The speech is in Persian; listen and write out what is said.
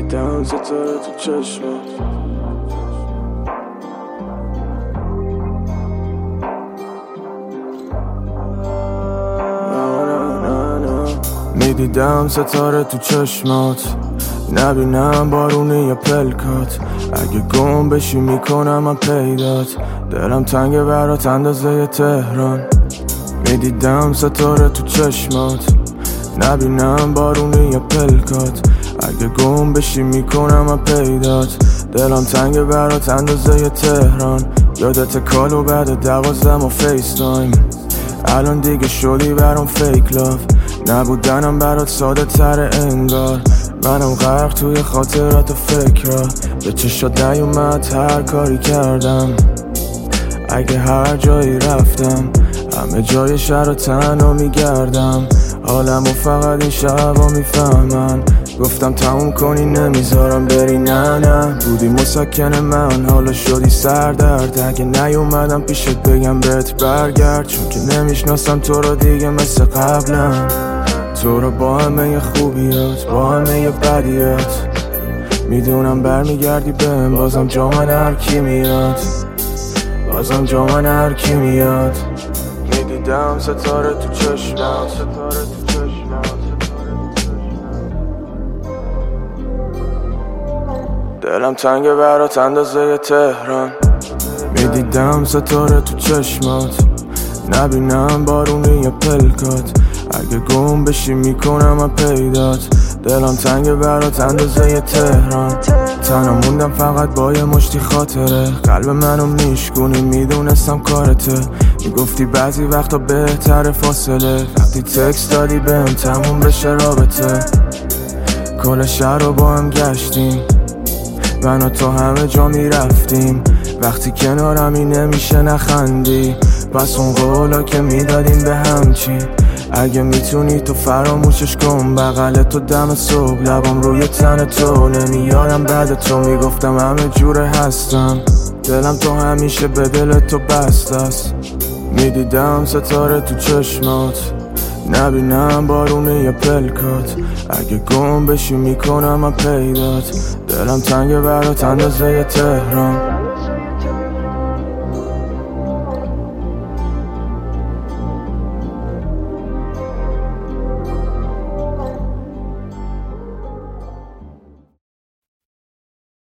میدیدم ستاره تو چشمات. میدیدم ستاره تو چشمات، نبینم بارونی یا پلکات. اگه گم بشی میکنم من پیدات، دلم تنگه برات اندازه تهران. میدیدم ستاره تو چشمات، نبینم بارونی یا پلکات. اگه گم بشی میکنم من پیدات، دلم تنگه برات اندازه تهران. یادت کالو بعد 12 و فیس تایم، الان دیگه شدی برام فیک لاف. نبودنم برات ساده تر انگار، منم غرق توی خاطرات و فکرها. به چشات نیومد هر کاری کردم، اگه هر جایی رفتم همه جای شهر رو تنها میگردم. حالمو فقط این شبا میفهمن، گفتم تموم کنی نمیذارم بری. نه بودی مسکن من، حالا شدی سردرد. اگه نیومدم پیشت بگم بهت برگرد، چون که نمیشناسم تو رو دیگه مثل قبلم. تو رو با همه خوبیات، با همه بدیات، میدونم برمیگردی بهم. بازم جا من هر کی میاد، بازم جا من هر کی میاد. میدیدم ستاره تو چشمات، دلم تنگه برات اندازه تهران. میدیدم ستاره تو چشمات، نبینم بارونی یا پلکات. اگه گم بشی میکنم من پیدات، دلم تنگه برات اندازه تهران. تنها موندم فقط با یه مشتی خاطره، قلب منو میشکونی میدونستم کارته. میگفتی بعضی وقتا بهتر فاصله، وقتی تکست دادی بهم تموم بشه رابطه. کل شهر رو با هم گشتیم، من و تو همه جا میرفتیم. وقتی کنارمی نمیشه نخندی، پس اون قولا که میدادیم به هم چی؟ اگه میتونی تو فراموشش کن، بغل تو دم صبح، لبام روی تن تو. نمیادم بعد تو میگفتم همه جوره هستم، دلم تو همیشه به دل تو بسته است. میدیدم ستاره تو چشمات، نبینم بارونی یا پلکات. اگه گم بشی میکنم من پیدات، دلم تنگه برات اندازه تهران.